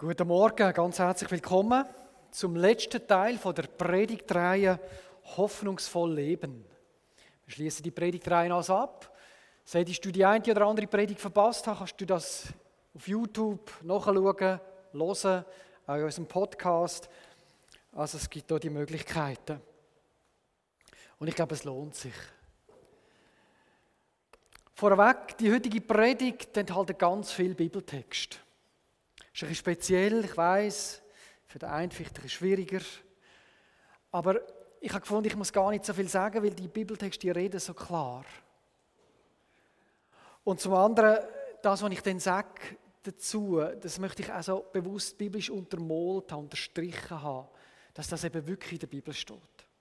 Guten Morgen, ganz herzlich willkommen zum letzten Teil der Predigtreihe «Hoffnungsvoll leben». Wir schließen die Predigtreihe also ab. Solltest du die eine oder andere Predigt verpasst haben, kannst du das auf YouTube nachschauen, hören, auch in unserem Podcast. Also es gibt hier die Möglichkeiten. Und ich glaube, es lohnt sich. Vorweg, die heutige Predigt enthält ganz viel Bibeltext. Das ist ein bisschen speziell, ich weiss, für den einen vielleicht ein bisschen schwieriger. Aber ich habe gefunden, ich muss gar nicht so viel sagen, weil die Bibeltexte, die reden so klar. Und zum anderen, das, was ich dann sage dazu, das möchte ich also bewusst biblisch untermalt haben, unterstrichen haben, dass das eben wirklich in der Bibel steht.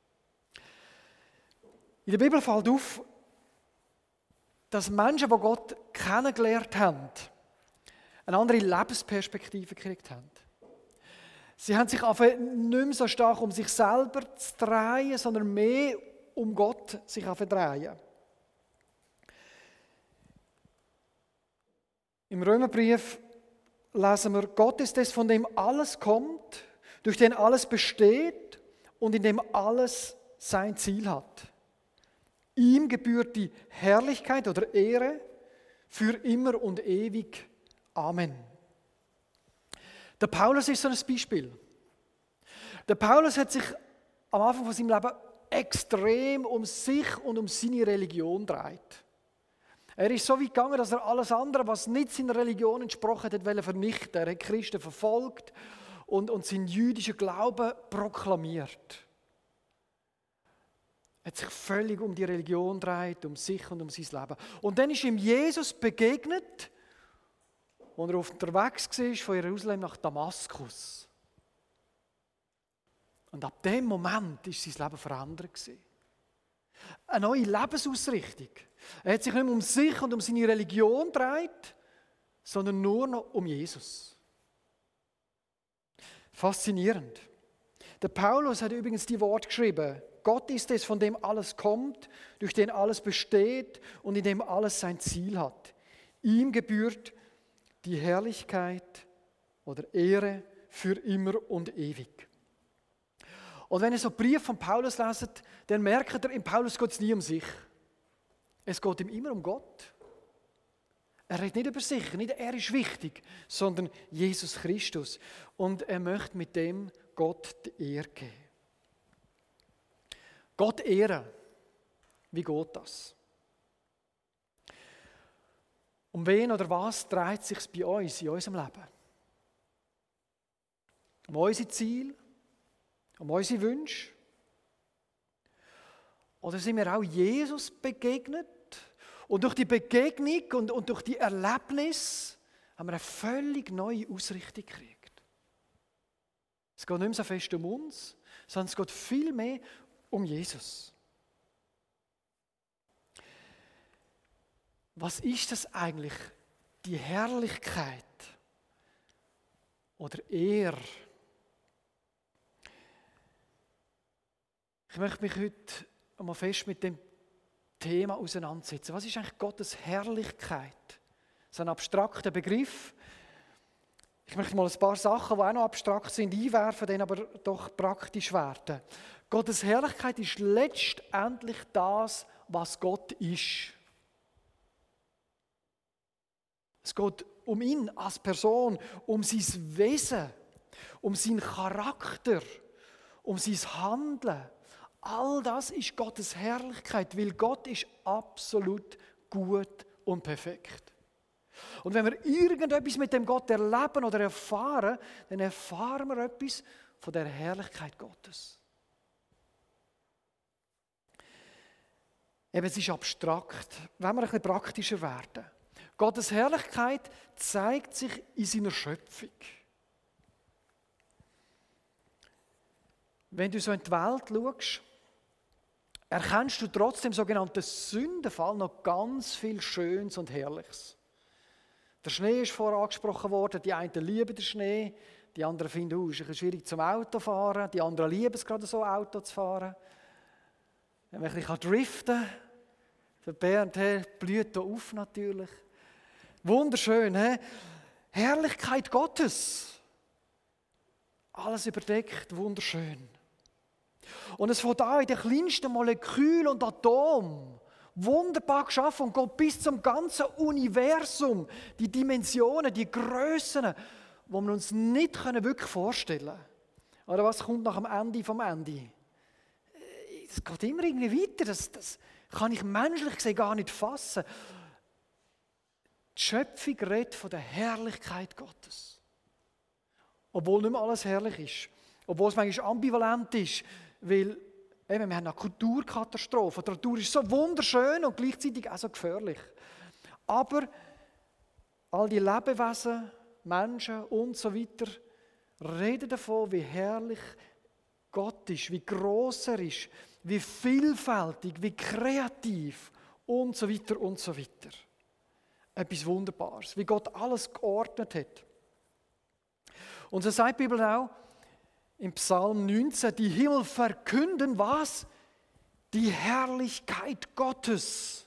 In der Bibel fällt auf, dass Menschen, die Gott kennengelernt haben, eine andere Lebensperspektive gekriegt haben. Sie haben sich nicht mehr so stark um sich selber zu drehen, sondern mehr um Gott sich zu drehen. Im Römerbrief lesen wir, Gott ist es, von dem alles kommt, durch den alles besteht und in dem alles sein Ziel hat. Ihm gebührt die Herrlichkeit oder Ehre für immer und ewig. Amen. Der Paulus ist so ein Beispiel. Der Paulus hat sich am Anfang von seinem Leben extrem um sich und um seine Religion gedreht. Er ist so weit gegangen, dass er alles andere, was nicht seiner Religion entsprochen hat, vernichten. Er hat Christen verfolgt und seinen jüdischen Glauben proklamiert. Er hat sich völlig um die Religion gedreht, um sich und um sein Leben. Und dann ist ihm Jesus begegnet, als er unterwegs war von Jerusalem nach Damaskus. Und ab dem Moment war sein Leben verändert. Eine neue Lebensausrichtung. Er hat sich nicht mehr um sich und um seine Religion gedreht, sondern nur noch um Jesus. Faszinierend. Der Paulus hat übrigens die Worte geschrieben: Gott ist es, von dem alles kommt, durch den alles besteht und in dem alles sein Ziel hat. Ihm gebührt die Herrlichkeit oder Ehre für immer und ewig. Und wenn ihr so Brief von Paulus leset, dann merkt ihr, in Paulus geht es nie um sich. Es geht ihm immer um Gott. Er redet nicht über sich, nicht er ist wichtig, sondern Jesus Christus. Und er möchte mit dem Gott die Ehre geben. Gott ehren. Wie geht das? Um wen oder was dreht es sich bei uns in unserem Leben? Um unsere Ziele? Um unsere Wünsche? Oder sind wir auch Jesus begegnet? Und durch die Begegnung und durch die Erlebnis haben wir eine völlig neue Ausrichtung gekriegt. Es geht nicht mehr so fest um uns, sondern es geht viel mehr um Jesus. Was ist das eigentlich, die Herrlichkeit oder Ehre? Ich möchte mich heute einmal fest mit dem Thema auseinandersetzen. Was ist eigentlich Gottes Herrlichkeit? Das ist ein abstrakter Begriff. Ich möchte mal ein paar Sachen, die auch noch abstrakt sind, einwerfen, die aber doch praktisch werden. Gottes Herrlichkeit ist letztendlich das, was Gott ist. Es geht um ihn als Person, um sein Wesen, um seinen Charakter, um sein Handeln. All das ist Gottes Herrlichkeit, weil Gott ist absolut gut und perfekt. Und wenn wir irgendetwas mit dem Gott erleben oder erfahren, dann erfahren wir etwas von der Herrlichkeit Gottes. Eben, es ist abstrakt. Wenn wir ein bisschen praktischer werden. Gottes Herrlichkeit zeigt sich in seiner Schöpfung. Wenn du so in die Welt schaust, erkennst du trotzdem sogenannten Sündenfall noch ganz viel Schönes und Herrliches. Der Schnee ist vorher angesprochen worden, die einen lieben den Schnee, die anderen finden, es ist ein bisschen schwierig zum Autofahren, die anderen lieben es gerade so, Auto zu fahren. Wenn man ein bisschen driften kann, der Bernd blüht hier auf natürlich. Wunderschön, he? Herrlichkeit Gottes. Alles überdeckt, wunderschön. Und es fängt an in den kleinsten Molekülen und Atomen. Wunderbar geschaffen und geht bis zum ganzen Universum. Die Dimensionen, die Grössen, die wir uns nicht wirklich vorstellen können. Oder was kommt nach dem Ende vom Ende? Es geht immer irgendwie weiter. Das kann ich menschlich gesehen gar nicht fassen. Die Schöpfung redet von der Herrlichkeit Gottes. Obwohl nicht mehr alles herrlich ist. Obwohl es manchmal ambivalent ist. Weil wir haben eine Kulturkatastrophe. Die Natur ist so wunderschön und gleichzeitig auch so gefährlich. Aber all die Lebewesen, Menschen und so weiter reden davon, wie herrlich Gott ist, wie gross er ist, wie vielfältig, wie kreativ und so weiter und so weiter. Etwas Wunderbares, wie Gott alles geordnet hat. Und so sagt die Bibel auch im Psalm 19, die Himmel verkünden was? Die Herrlichkeit Gottes.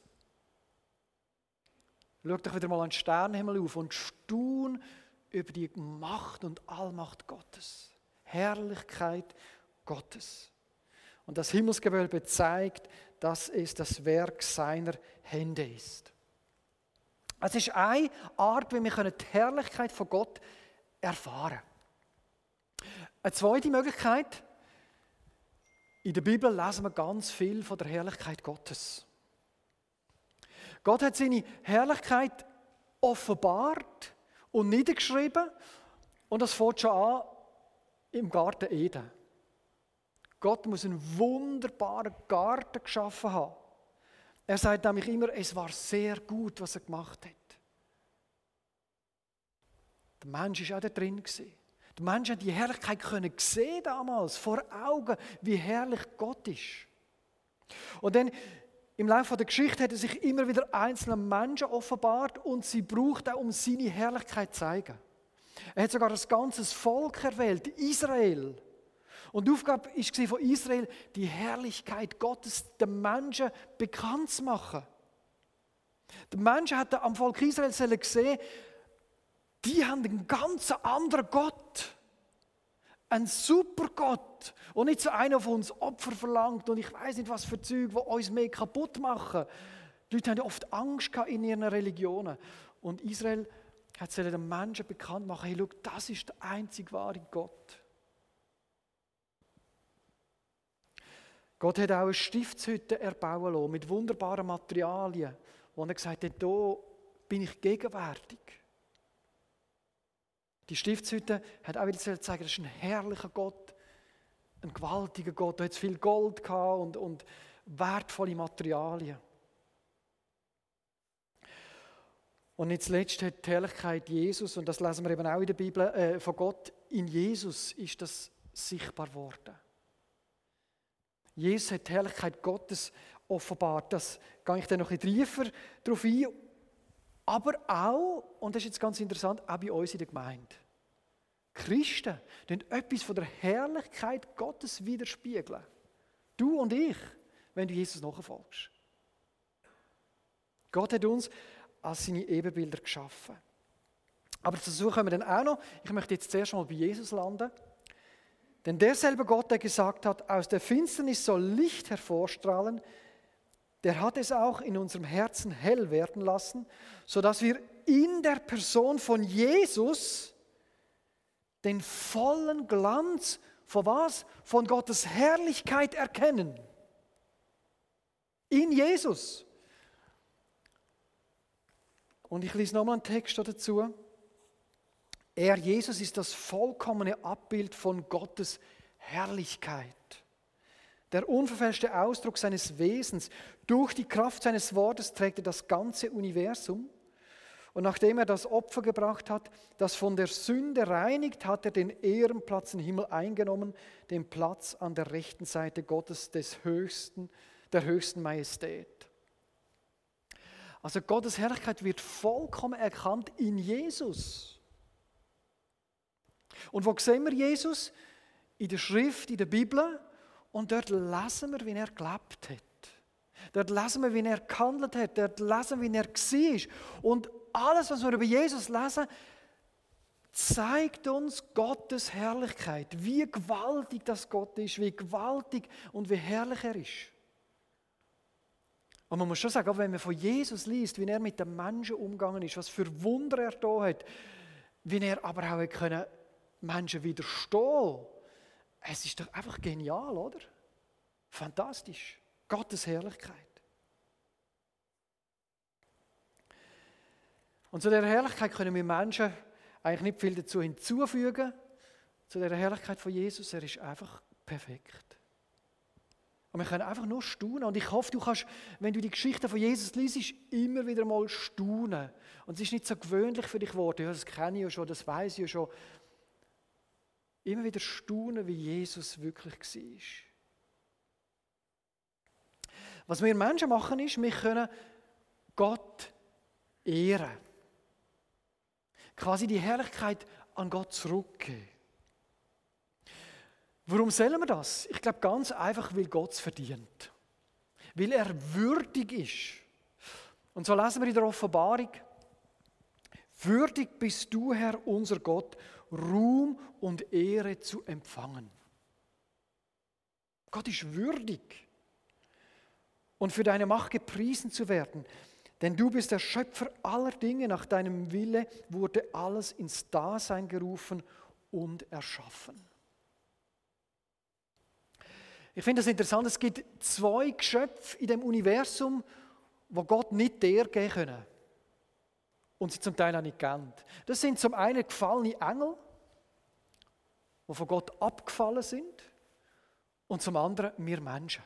Schau doch wieder mal an den Sternenhimmel auf und staun über die Macht und Allmacht Gottes. Herrlichkeit Gottes. Und das Himmelsgewölbe zeigt, dass es das Werk seiner Hände ist. Es ist eine Art, wie wir die Herrlichkeit von Gott erfahren können. Eine zweite Möglichkeit, in der Bibel lesen wir ganz viel von der Herrlichkeit Gottes. Gott hat seine Herrlichkeit offenbart und niedergeschrieben und das fängt schon an im Garten Eden. Gott muss einen wunderbaren Garten geschaffen haben. Er sagt nämlich immer, es war sehr gut, was er gemacht hat. Der Mensch war auch da drin. Der Mensch hat die Herrlichkeit sehen damals, vor Augen, wie herrlich Gott ist. Und dann im Laufe der Geschichte hat er sich immer wieder einzelnen Menschen offenbart und sie braucht auch, um seine Herrlichkeit zu zeigen. Er hat sogar das ganze Volk erwählt, Israel. Und die Aufgabe war von Israel, die Herrlichkeit Gottes den Menschen bekannt zu machen. Die Menschen hatten am Volk Israel gesehen, die haben einen ganz anderen Gott. Ein super Gott. Und nicht so einer, der uns Opfer verlangt und ich weiß nicht, was für Zeug, die uns mehr kaputt machen. Die Leute haben ja oft Angst in ihren Religionen. Und Israel hat den Menschen bekannt machen, hey, schau, das ist der einzig wahre Gott. Gott hat auch eine Stiftshütte erbauen lassen, mit wunderbaren Materialien, wo er gesagt hat, da bin ich gegenwärtig. Die Stiftshütte hat auch wieder zeigen, das ist ein herrlicher Gott, ein gewaltiger Gott. Da hat es viel Gold gehabt und wertvolle Materialien. Und nicht zuletzt hat die Herrlichkeit Jesus, und das lesen wir eben auch in der Bibel, von Gott, in Jesus ist das sichtbar geworden. Jesus hat die Herrlichkeit Gottes offenbart. Das gehe ich dann noch ein bisschen tiefer darauf ein. Aber auch, und das ist jetzt ganz interessant, auch bei uns in der Gemeinde. Christen können etwas von der Herrlichkeit Gottes widerspiegeln. Du und ich, wenn du Jesus nachfolgst. Gott hat uns als seine Ebenbilder geschaffen. Aber dazu kommen wir dann auch noch. Ich möchte jetzt zuerst mal bei Jesus landen. Denn derselbe Gott, der gesagt hat, aus der Finsternis soll Licht hervorstrahlen, der hat es auch in unserem Herzen hell werden lassen, sodass wir in der Person von Jesus den vollen Glanz von was? Von Gottes Herrlichkeit erkennen. In Jesus. Und ich lese nochmal einen Text dazu. Er, Jesus, ist das vollkommene Abbild von Gottes Herrlichkeit. Der unverfälschte Ausdruck seines Wesens. Durch die Kraft seines Wortes trägt er das ganze Universum. Und nachdem er das Opfer gebracht hat, das von der Sünde reinigt, hat er den Ehrenplatz im Himmel eingenommen, den Platz an der rechten Seite Gottes der höchsten Majestät. Also Gottes Herrlichkeit wird vollkommen erkannt in Jesus. Und wo sehen wir Jesus? In der Schrift, in der Bibel. Und dort lesen wir, wie er gelebt hat. Dort lesen wir, wie er gehandelt hat. Dort lesen wir, wie er war. Und alles, was wir über Jesus lesen, zeigt uns Gottes Herrlichkeit, wie gewaltig das Gott ist, wie gewaltig und wie herrlich er ist. Und man muss schon sagen, auch wenn man von Jesus liest, wie er mit den Menschen umgegangen ist, was für Wunder er da hat, wie er aber auch können Menschen widerstehen. Es ist doch einfach genial, oder? Fantastisch. Gottes Herrlichkeit. Und zu dieser Herrlichkeit können wir Menschen eigentlich nicht viel dazu hinzufügen. Zu dieser Herrlichkeit von Jesus, er ist einfach perfekt. Und wir können einfach nur staunen. Und ich hoffe, du kannst, wenn du die Geschichte von Jesus liest, immer wieder mal staunen. Und es ist nicht so gewöhnlich für dich geworden. Ja, das kenne ich ja schon, das weiß ich ja schon. Immer wieder staunen, wie Jesus wirklich war. Was wir Menschen machen, ist, wir können Gott ehren. Quasi die Herrlichkeit an Gott zurückgeben. Warum sollen wir das? Ich glaube ganz einfach, weil Gott es verdient. Weil er würdig ist. Und so lesen wir in der Offenbarung: Würdig bist du, Herr, unser Gott, Ruhm und Ehre zu empfangen. Gott ist würdig. Und für deine Macht gepriesen zu werden. Denn du bist der Schöpfer aller Dinge. Nach deinem Wille wurde alles ins Dasein gerufen und erschaffen. Ich finde das interessant, es gibt 2 Geschöpfe in dem Universum, wo Gott nicht Ehre geben können. Und sie zum Teil auch nicht kennt. Das sind zum einen gefallene Engel, die von Gott abgefallen sind, und zum anderen wir Menschen.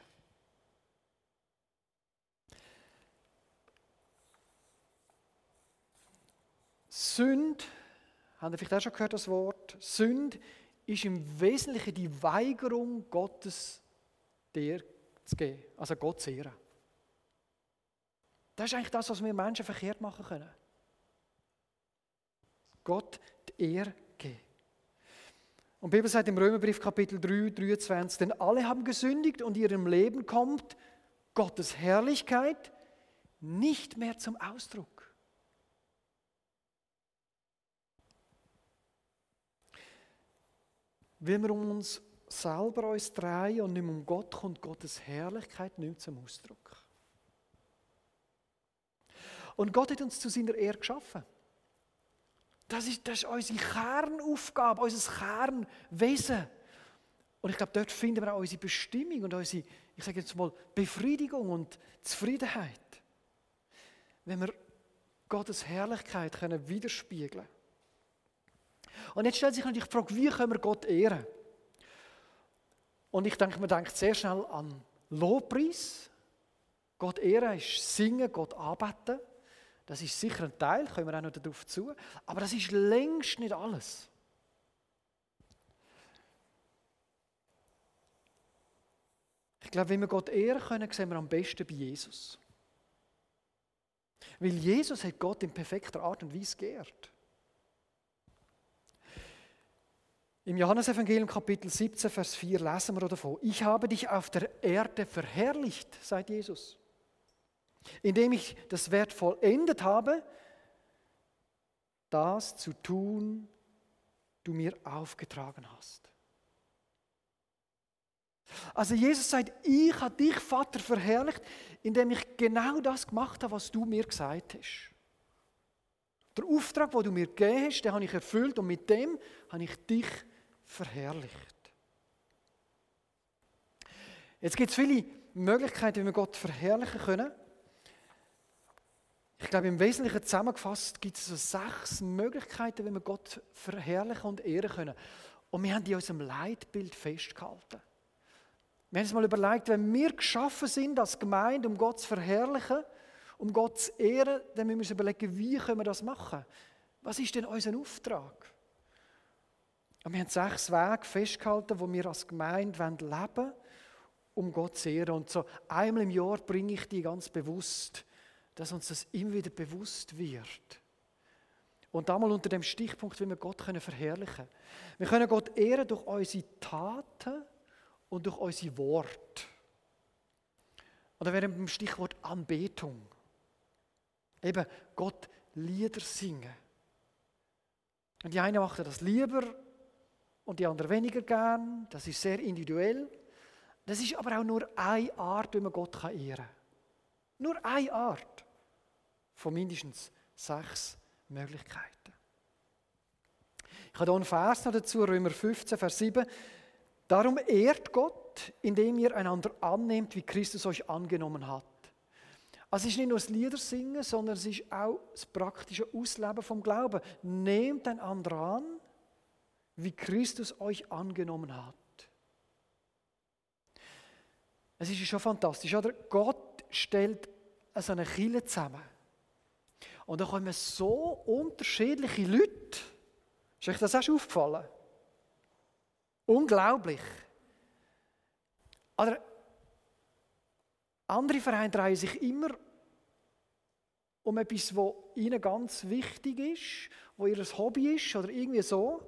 Sünde, habt ihr vielleicht auch schon gehört, das Wort? Sünde ist im Wesentlichen die Weigerung, Gottes dir zu geben, also Gott zu ehren. Das ist eigentlich das, was wir Menschen verkehrt machen können. Gott die Ehre geben. Und die Bibel sagt im Römerbrief Kapitel 3, 23, denn alle haben gesündigt und in ihrem Leben kommt Gottes Herrlichkeit nicht mehr zum Ausdruck. Wenn wir um uns selber uns drehen und nicht mehr um Gott, kommt Gottes Herrlichkeit nicht mehr zum Ausdruck. Und Gott hat uns zu seiner Ehre geschaffen. Das ist unsere Kernaufgabe, unser Kernwesen. Und ich glaube, dort finden wir auch unsere Bestimmung und unsere, ich sage jetzt mal, Befriedigung und Zufriedenheit. Wenn wir Gottes Herrlichkeit können widerspiegeln können. Und jetzt stellt sich natürlich die Frage, wie können wir Gott ehren? Und ich denke, man denkt sehr schnell an Lobpreis. Gott ehren ist singen, Gott anbeten. Das ist sicher ein Teil, kommen wir auch noch darauf zu. Aber das ist längst nicht alles. Ich glaube, wenn wir Gott ehren können, sehen wir am besten bei Jesus. Weil Jesus hat Gott in perfekter Art und Weise geehrt. Im Johannesevangelium Kapitel 17, Vers 4 lesen wir davon: Ich habe dich auf der Erde verherrlicht, sagt Jesus, indem ich das Werk vollendet habe, das zu tun, du mir aufgetragen hast. Also Jesus sagt, ich habe dich, Vater, verherrlicht, indem ich genau das gemacht habe, was du mir gesagt hast. Der Auftrag, den du mir gegeben hast, den habe ich erfüllt und mit dem habe ich dich verherrlicht. Jetzt gibt es viele Möglichkeiten, wie wir Gott verherrlichen können. Ich glaube, im Wesentlichen zusammengefasst gibt es so 6 Möglichkeiten, wie wir Gott verherrlichen und ehren können. Und wir haben die in unserem Leitbild festgehalten. Wir haben uns mal überlegt, wenn wir geschaffen sind als Gemeinde, um Gott zu verherrlichen, um Gott zu ehren, dann müssen wir uns überlegen, wie können wir das machen? Was ist denn unser Auftrag? Und wir haben 6 Wege festgehalten, wo wir als Gemeinde leben wollen, um Gott zu ehren. Und so einmal im Jahr bringe ich die ganz bewusst, dass uns das immer wieder bewusst wird. Und da mal unter dem Stichpunkt, wie wir Gott verherrlichen können. Wir können Gott ehren durch unsere Taten und durch unsere Worte. Und da wären wir beim Stichwort Anbetung. Eben Gott Lieder singen. Die einen machen das lieber und die anderen weniger gern. Das ist sehr individuell. Das ist aber auch nur eine Art, wie man Gott ehren kann. Nur eine Art von mindestens 6 Möglichkeiten. Ich habe hier einen Vers noch dazu, Römer 15, Vers 7. Darum ehrt Gott, indem ihr einander annehmt, wie Christus euch angenommen hat. Also es ist nicht nur das Liedersingen, sondern es ist auch das praktische Ausleben vom Glauben. Nehmt einander an, wie Christus euch angenommen hat. Es ist schon fantastisch, oder? Gott stellt so eine Kirche zusammen. Und da kommen so unterschiedliche Leute. Ist euch das auch schon aufgefallen? Unglaublich. Oder andere Vereine drehen sich immer um etwas, was ihnen ganz wichtig ist, was ihr Hobby ist oder irgendwie so.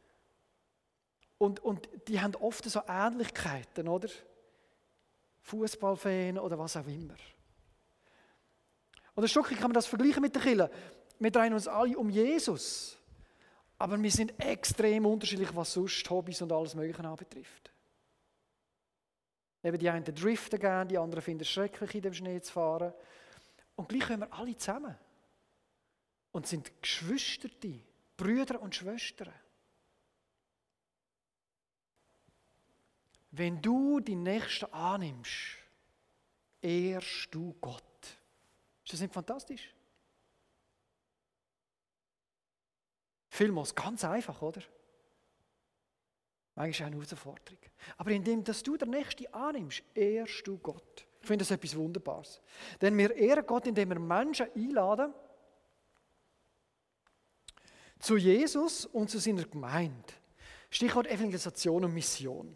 Und die haben oft so Ähnlichkeiten, oder? Fußballfan oder was auch immer. Oder ein Stückchen kann man das vergleichen mit der Kirche. Wir drehen uns alle um Jesus. Aber wir sind extrem unterschiedlich, was sonst Hobbys und alles Mögliche anbetrifft. Eben die einen driften gerne, die anderen finden es schrecklich, in dem Schnee zu fahren. Und gleich kommen wir alle zusammen. Und sind Geschwisterte, Brüder und Schwestern. Wenn du die Nächsten annimmst, ehrst du Gott. Ist das nicht fantastisch? Vielmals ganz einfach, oder? Manchmal ist auch eine Herausforderung. Aber indem dass du den Nächsten annimmst, ehrst du Gott. Ich finde das etwas Wunderbares. Denn wir ehren Gott, indem wir Menschen einladen zu Jesus und zu seiner Gemeinde. Stichwort Evangelisation und Mission.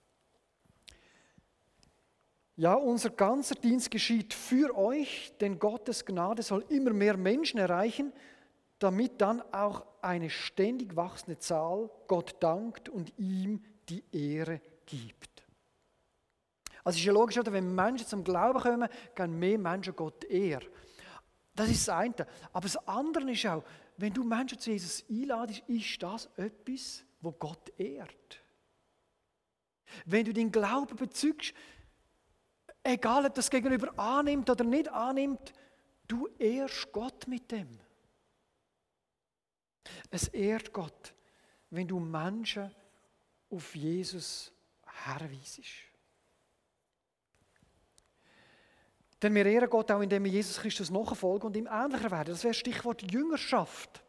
Ja, unser ganzer Dienst geschieht für euch, denn Gottes Gnade soll immer mehr Menschen erreichen, damit dann auch eine ständig wachsende Zahl Gott dankt und ihm die Ehre gibt. Also es ist ja logisch, oder? Wenn Menschen zum Glauben kommen, geben mehr Menschen Gott Ehre. Das ist das eine. Aber das andere ist auch, wenn du Menschen zu Jesus einladest, ist das etwas, wo Gott ehrt. Wenn du den Glauben bezügst, egal ob das Gegenüber annimmt oder nicht annimmt, du ehrst Gott mit dem. Es ehrt Gott, wenn du Menschen auf Jesus herweisst. Denn wir ehren Gott auch, indem wir Jesus Christus nachfolgen und ihm ähnlicher werden. Das wäre Stichwort Jüngerschaft.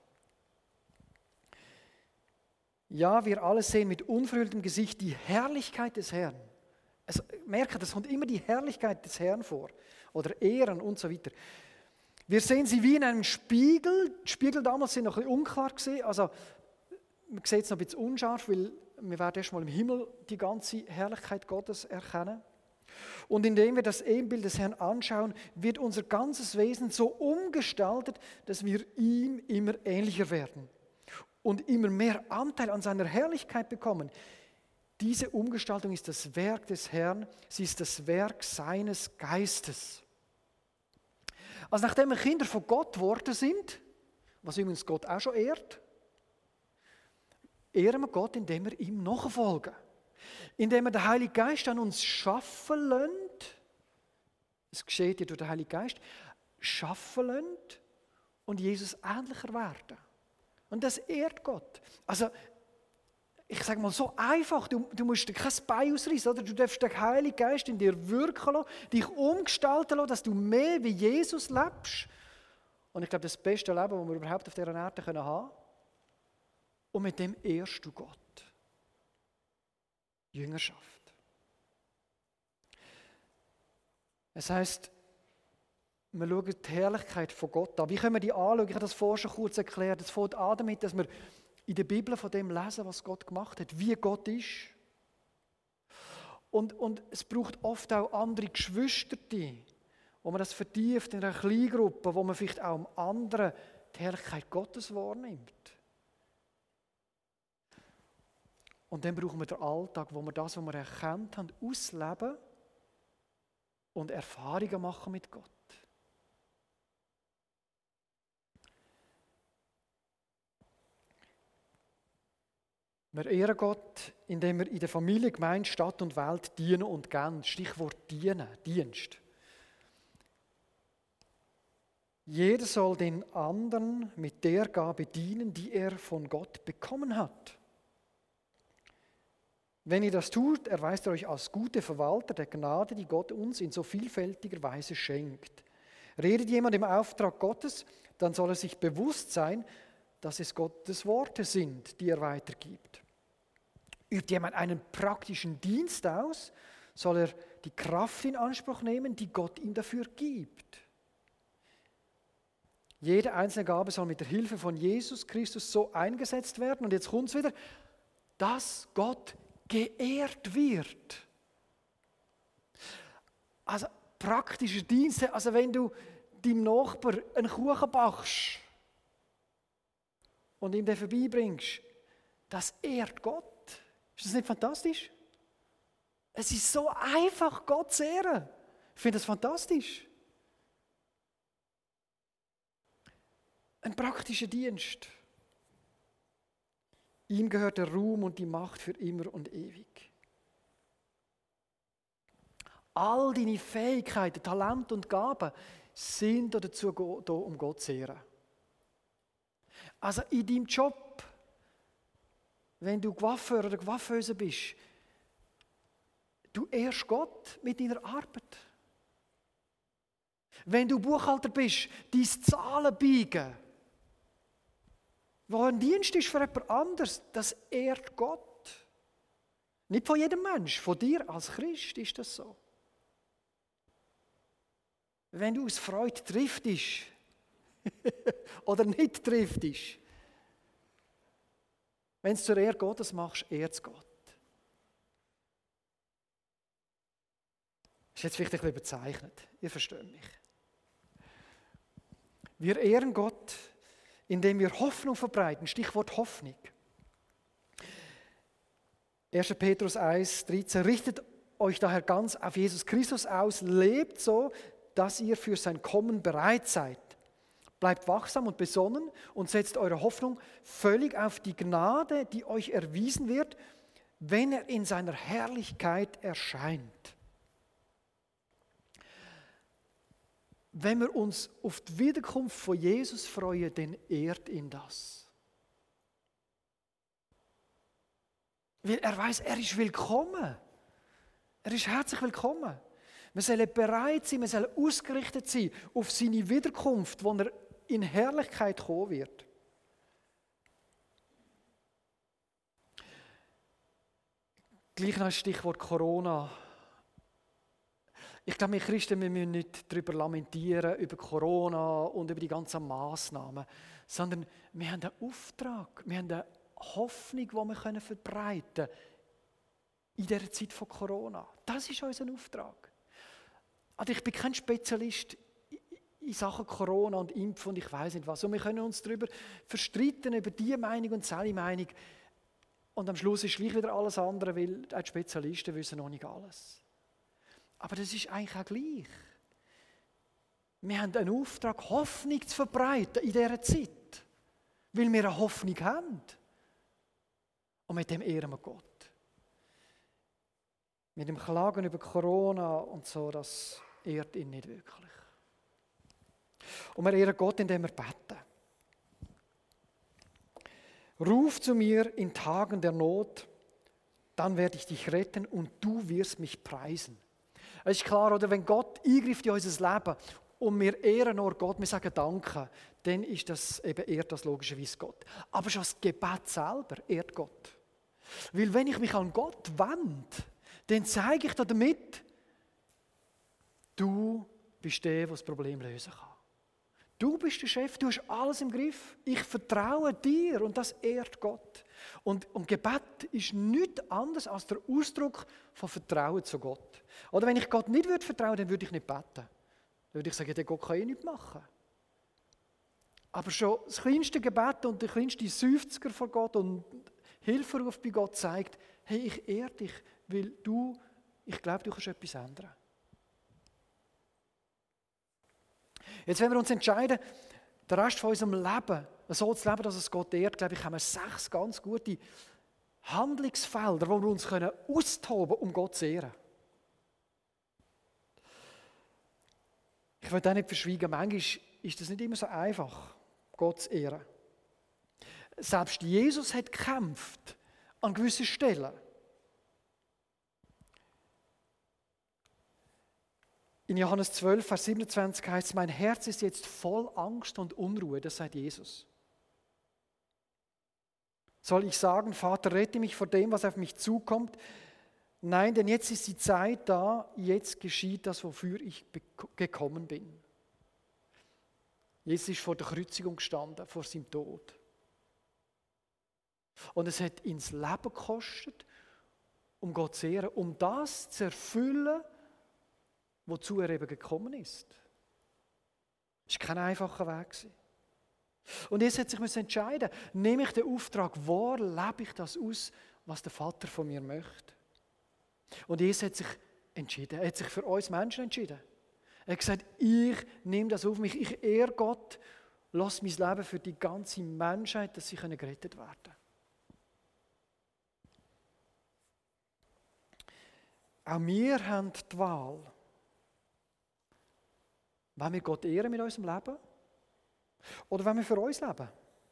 Ja, wir alle sehen mit unverhülltem Gesicht die Herrlichkeit des Herrn. Also, merke, das kommt immer die Herrlichkeit des Herrn vor. Oder Ehren und so weiter. Wir sehen sie wie in einem Spiegel. Die Spiegel damals sind noch ein bisschen unklar gewesen. Also, man sieht es noch ein bisschen unscharf, weil wir werden erst mal im Himmel die ganze Herrlichkeit Gottes erkennen. Und indem wir das Ebenbild des Herrn anschauen, wird unser ganzes Wesen so umgestaltet, dass wir ihm immer ähnlicher werden und immer mehr Anteil an seiner Herrlichkeit bekommen. Diese Umgestaltung ist das Werk des Herrn, sie ist das Werk seines Geistes. Also nachdem wir Kinder von Gott geworden sind, was übrigens Gott auch schon ehrt, ehren wir Gott, indem wir ihm nachfolgen. Indem wir den Heiligen Geist an uns schaffen lassen, es geschieht ja durch den Heiligen Geist, schaffen lassen und Jesus ähnlicher werden. Und das ehrt Gott. Also, ich sage mal so einfach, du musst dir kein Bein ausreißen, oder? Du darfst den Heiligen Geist in dir wirken lassen, dich umgestalten lassen, dass du mehr wie Jesus lebst. Und ich glaube, das beste Leben, das wir überhaupt auf dieser Erde haben können. Und mit dem ehrst du Gott. Jüngerschaft. Es heisst, wir schauen die Herrlichkeit von Gott an. Wie können wir die anschauen? Ich habe das vorher schon kurz erklärt. Es fängt an damit, dass wir in der Bibel von dem lesen, was Gott gemacht hat, wie Gott ist. Und es braucht oft auch andere Geschwister, wo man das vertieft in einer Kleingruppe, wo man vielleicht auch am anderen die Herrlichkeit Gottes wahrnimmt. Und dann brauchen wir den Alltag, wo wir das, was wir erkannt haben, ausleben und Erfahrungen machen mit Gott. Wir ehren Gott, indem wir in der Familie, Gemeinde, Stadt und Welt dienen und geben. Stichwort dienen, Dienst. Jeder soll den anderen mit der Gabe dienen, die er von Gott bekommen hat. Wenn ihr das tut, erweist ihr euch als gute Verwalter der Gnade, die Gott uns in so vielfältiger Weise schenkt. Redet jemand im Auftrag Gottes, dann soll er sich bewusst sein, dass es Gottes Worte sind, die er weitergibt. Übt jemand einen praktischen Dienst aus, soll er die Kraft in Anspruch nehmen, die Gott ihm dafür gibt. Jede einzelne Gabe soll mit der Hilfe von Jesus Christus so eingesetzt werden, und jetzt kommt es wieder, dass Gott geehrt wird. Also praktische Dienste, also wenn du deinem Nachbar einen Kuchen backst und ihm den vorbeibringst, das ehrt Gott. Ist das nicht fantastisch? Es ist so einfach, Gott zu ehren. Ich finde das fantastisch. Ein praktischer Dienst. Ihm gehört der Ruhm und die Macht für immer und ewig. All deine Fähigkeiten, Talente und Gaben sind dazu da, um Gott zu ehren. Also in deinem Job, wenn du Coiffeur oder Coiffeuse bist, du ehrst Gott mit deiner Arbeit. Wenn du Buchhalter bist, dein Zahlen biegen, wo ein Dienst ist für jemand anderes, das ehrt Gott. Nicht von jedem Mensch, von dir als Christ ist das so. Wenn du aus Freude triftest oder nicht triftest, wenn du es zur Ehre Gottes machst, ehrt es Gott. Das ist jetzt vielleicht ein bisschen überzeichnet, ihr versteht mich. Wir ehren Gott, indem wir Hoffnung verbreiten, Stichwort Hoffnung. 1. Petrus 1,13: Richtet euch daher ganz auf Jesus Christus aus, lebt so, dass ihr für sein Kommen bereit seid. Bleibt wachsam und besonnen und setzt eure Hoffnung völlig auf die Gnade, die euch erwiesen wird, wenn er in seiner Herrlichkeit erscheint. Wenn wir uns auf die Wiederkunft von Jesus freuen, dann ehrt ihn das. Weil er weiß, er ist willkommen. Er ist herzlich willkommen. Wir sollen bereit sein, wir sollen ausgerichtet sein auf seine Wiederkunft, wo er in Herrlichkeit kommen wird. Gleich noch ein Stichwort Corona. Ich glaube, wir Christen wir müssen nicht darüber lamentieren, über Corona und über die ganzen Massnahmen, sondern wir haben einen Auftrag, wir haben eine Hoffnung, die wir verbreiten können in dieser Zeit von Corona. Das ist unser Auftrag. Also ich bin kein Spezialist in Sachen Corona und Impfen und ich weiß nicht was. Und wir können uns darüber verstreiten, über diese Meinung und seine Meinung. Und am Schluss ist gleich wieder alles andere, weil die Spezialisten wissen noch nicht alles. Aber das ist eigentlich auch gleich. Wir haben einen Auftrag, Hoffnung zu verbreiten in dieser Zeit. Weil wir eine Hoffnung haben. Und mit dem ehren wir Gott. Mit dem Klagen über Corona und so, das ehrt ihn nicht wirklich. Und wir ehren Gott, indem wir beten. Ruf zu mir in Tagen der Not, dann werde ich dich retten und du wirst mich preisen. Es ist klar, oder wenn Gott eingreift in unser Leben und wir ehren nur Gott, wir sagen Danke, dann ist das eben ehrt das logischerweise Gott. Aber schon das Gebet selber ehrt Gott. Weil wenn ich mich an Gott wende, dann zeige ich damit, du bist der, der das Problem lösen kann. Du bist der Chef, du hast alles im Griff. Ich vertraue dir und das ehrt Gott. Und Gebet ist nichts anderes als der Ausdruck von Vertrauen zu Gott. Oder wenn ich Gott nicht vertrauen würde, dann würde ich nicht beten. Dann würde ich sagen, der Gott kann nichts machen. Aber schon das kleinste Gebet und der kleinste Seufzer vor Gott und Hilferuf bei Gott zeigt, hey, ich ehre dich, weil ich glaube, du kannst etwas ändern. Jetzt, wenn wir uns entscheiden, den Rest von unserem Leben so zu leben, dass es Gott ehrt, glaube ich, haben wir 6 ganz gute Handlungsfelder, wo wir uns austoben können, um Gott zu ehren. Ich will auch nicht verschweigen, manchmal ist das nicht immer so einfach, Gott zu ehren. Selbst Jesus hat gekämpft an gewissen Stellen. In Johannes 12, Vers 27 heißt es, mein Herz ist jetzt voll Angst und Unruhe, das sagt Jesus. Soll ich sagen, Vater, rette mich vor dem, was auf mich zukommt? Nein, denn jetzt ist die Zeit da, jetzt geschieht das, wofür ich gekommen bin. Jesus ist vor der Kreuzigung gestanden, vor seinem Tod. Und es hat ihn das Leben gekostet, um Gott zu ehren, um das zu erfüllen, wozu er eben gekommen ist. Es war kein einfacher Weg. Und jetzt hat sich entscheiden, nehme ich den Auftrag wahr, lebe ich das aus, was der Vater von mir möchte. Und Jesus hat sich entschieden, er hat sich für uns Menschen entschieden. Er hat gesagt, ich nehme das auf mich, ich ehre Gott, lasse mein Leben für die ganze Menschheit, dass sie gerettet werden können. Auch wir haben die Wahl. Wollen wir Gott ehren mit unserem Leben? Oder wollen wir für uns leben?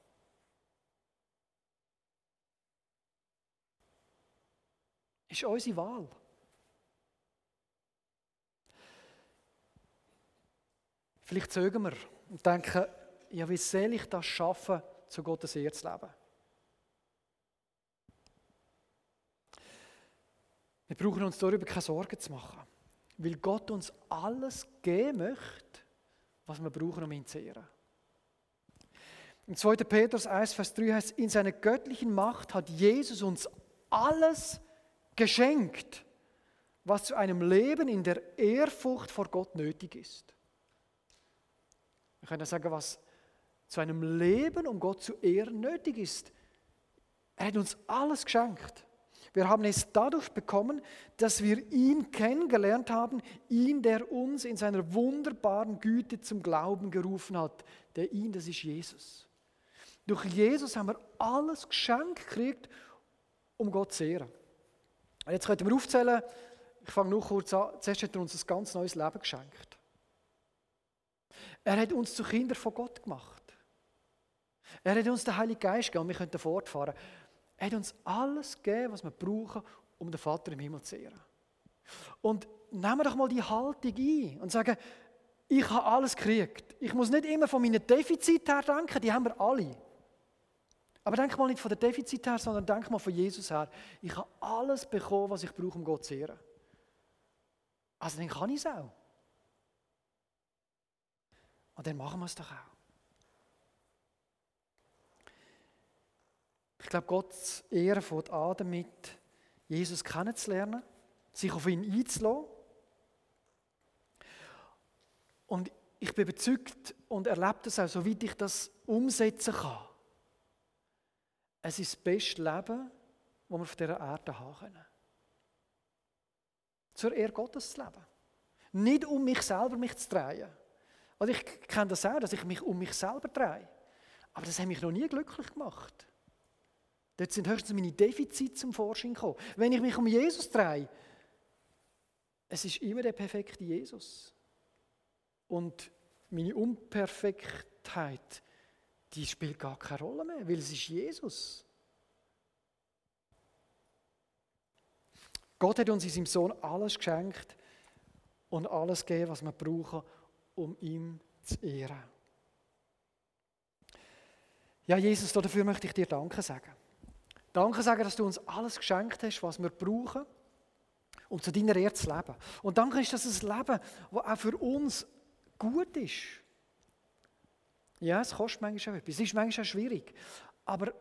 Ist unsere Wahl. Vielleicht zögern wir und denken, ja, wie soll ich das schaffen, zu Gottes Ehre zu leben? Wir brauchen uns darüber keine Sorgen zu machen, weil Gott uns alles geben möchte, was wir brauchen, um ihn zu ehren. Im 2. Petrus 1, Vers 3 heißt es, in seiner göttlichen Macht hat Jesus uns alles geschenkt, was zu einem Leben in der Ehrfurcht vor Gott nötig ist. Wir können sagen, was zu einem Leben, um Gott zu ehren, nötig ist. Er hat uns alles geschenkt. Wir haben es dadurch bekommen, dass wir ihn kennengelernt haben, ihn, der uns in seiner wunderbaren Güte zum Glauben gerufen hat. Das ist Jesus. Durch Jesus haben wir alles geschenkt gekriegt, um Gott zu ehren. Und jetzt könnten wir aufzählen, ich fange nur kurz an, zuerst hat er uns ein ganz neues Leben geschenkt. Er hat uns zu Kindern von Gott gemacht. Er hat uns den Heiligen Geist gegeben und wir können fortfahren. Er hat uns alles gegeben, was wir brauchen, um den Vater im Himmel zu ehren. Und nehmen wir doch mal die Haltung ein und sagen, ich habe alles gekriegt. Ich muss nicht immer von meinen Defiziten her denken, die haben wir alle. Aber denk mal nicht von der Defizit her, sondern denk mal von Jesus her. Ich habe alles bekommen, was ich brauche, um Gott zu ehren. Also dann kann ich es auch. Und dann machen wir es doch auch. Ich glaube, Gottes Ehre fängt an damit, Jesus kennenzulernen, sich auf ihn einzulassen. Und ich bin überzeugt und erlebe das auch, soweit ich das umsetzen kann. Es ist das beste Leben, das wir auf dieser Erde haben können. Zur Ehre Gottes zu leben. Nicht um mich selber zu drehen. Also ich kenne das auch, dass ich mich um mich selber drehe. Aber das hat mich noch nie glücklich gemacht. Dort sind höchstens meine Defizite zum Vorschein gekommen. Wenn ich mich um Jesus drehe, es ist immer der perfekte Jesus. Und meine Unperfektheit, die spielt gar keine Rolle mehr, weil es ist Jesus. Gott hat uns in seinem Sohn alles geschenkt und alles gegeben, was wir brauchen, um ihn zu ehren. Ja, Jesus, dafür möchte ich dir Danke sagen. Danke sagen, dass du uns alles geschenkt hast, was wir brauchen, um zu deiner Ehre zu leben. Und danke ist das ein Leben, das auch für uns gut ist. Ja, es kostet manchmal auch etwas, es ist manchmal auch schwierig. Aber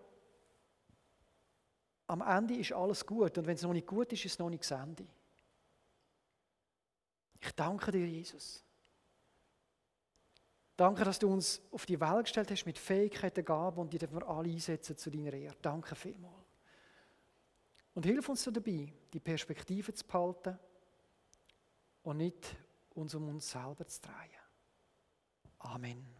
am Ende ist alles gut. Und wenn es noch nicht gut ist, ist es noch nicht das Ende. Ich danke dir, Jesus. Danke, dass du uns auf die Welt gestellt hast mit Fähigkeiten, Gaben und die dürfen wir alle einsetzen zu deiner Ehre. Danke vielmals. Und hilf uns dabei, die Perspektive zu behalten und nicht uns um uns selber zu drehen. Amen.